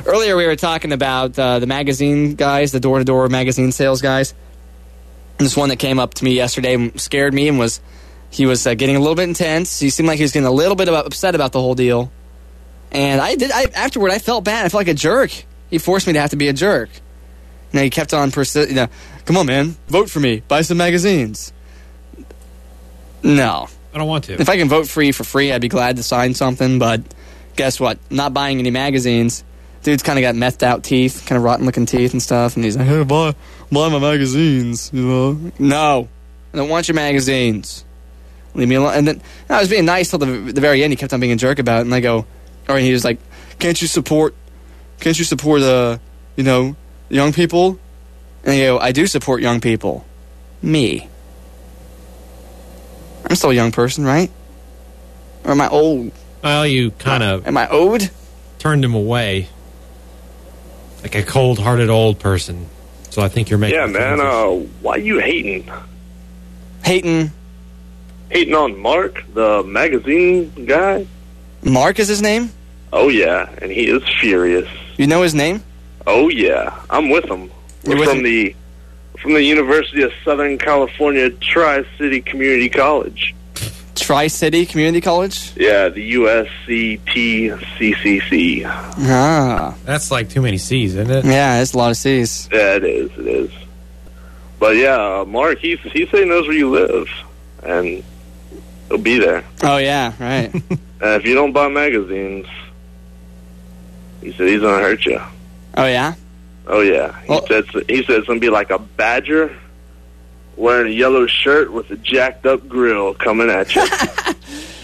Earlier we were talking about the magazine guys, the door-to-door magazine sales guys. This one that came up to me yesterday and scared me and was getting a little bit intense. He seemed like he was getting a little bit upset about the whole deal. And afterward, I felt bad. I felt like a jerk. He forced me to have to be a jerk. He kept on come on, man, vote for me. Buy some magazines. No. I don't want to. If I can vote for free, I'd be glad to sign something, but guess what? not buying any magazines. Dude's kind of got methed out teeth, kind of rotten looking teeth and stuff, and he's like, hey, buy my magazines, you know? No, I don't want your magazines. Leave me alone. And then I was being nice till the very end. He kept on being a jerk about it, and I go, or he was like, can't you support young people? And I go, I do support young people. Me. I'm still a young person, right? Or am I old? Well, you kind of... Am I old? Turned him away. Like a cold-hearted old person. So I think you're making... Yeah, man, why you hating? Hating on Mark, the magazine guy? Mark is his name? Oh, yeah, and he is furious. You know his name? Oh, yeah. I'm with him. We're from the University of Southern California Tri-City Community College. Tri-City Community College? Yeah, the USCTCCC. Ah. That's like too many C's, isn't it? Yeah, it's a lot of C's. Yeah, it is. But yeah, Mark, he said he knows where you live, and he'll be there. Oh, yeah, right. And if you don't buy magazines, he said he's going to hurt you. Oh, yeah? Oh, yeah. He said it's going to be like a badger wearing a yellow shirt with a jacked up grill coming at you.